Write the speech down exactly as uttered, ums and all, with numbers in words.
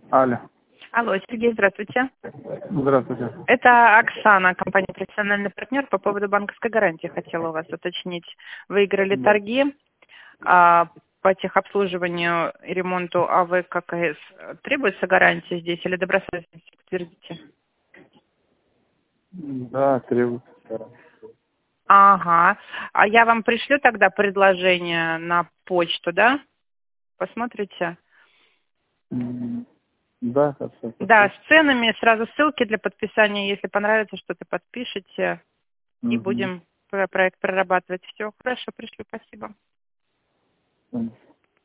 Алло. Алло, Сергей, здравствуйте. Здравствуйте. Это Оксана, компания «Профессиональный партнер». По поводу банковской гарантии хотела у вас уточнить. Выиграли Да. торги а, по техобслуживанию и ремонту АВ ККС. Требуется гарантия здесь или добросовестность? Подтвердите. Да, требуется. Ага. А я вам пришлю тогда предложение на почту, да? Посмотрите. М, Да, хорошо. Да, с ценами, сразу ссылки для подписания. Если понравится что-то, подпишите. И Угу. будем про- проект прорабатывать. Все, хорошо, пришлю, спасибо.